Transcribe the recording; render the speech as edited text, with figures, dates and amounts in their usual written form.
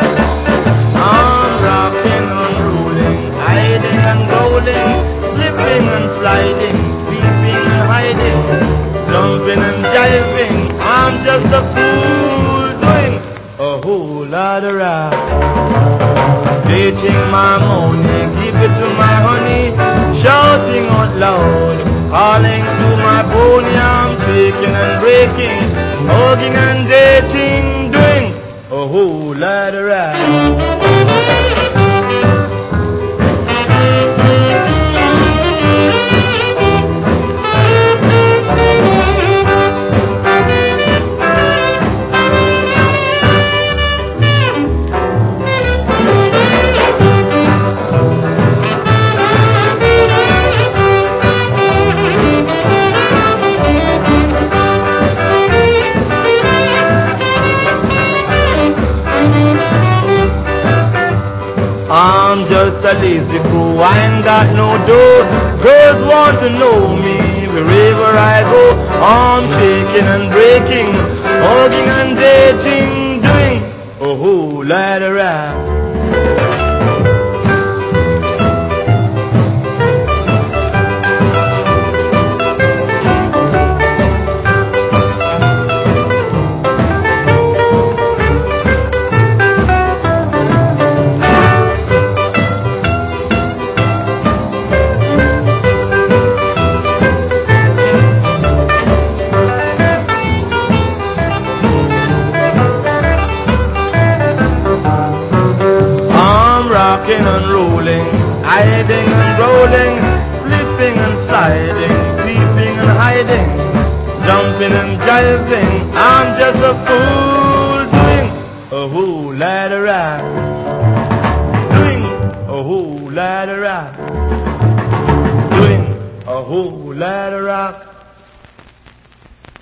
I'm rocking and rolling, hiding and growling, slipping and sliding, peeping and hiding, jumping and jiving. I'm just a fool doing a whole lot of rap. Dating my money, give it to my honey, shouting out loud, calling to my pony. I'm shaking and breaking, hugging and dating, doing a whole lot of rap. I'm just a lazy fool, I ain't got no dough. Girls want to know me wherever I go. I'm shaking and breaking, hugging and dating, doing a whole lot of rap. Rocking and rolling, hiding and rolling, slipping and sliding, peeping and hiding, jumping and jiving. I'm just a fool doing a whole lot of rap, doing a whole lot of rap, doing a whole lot of rock.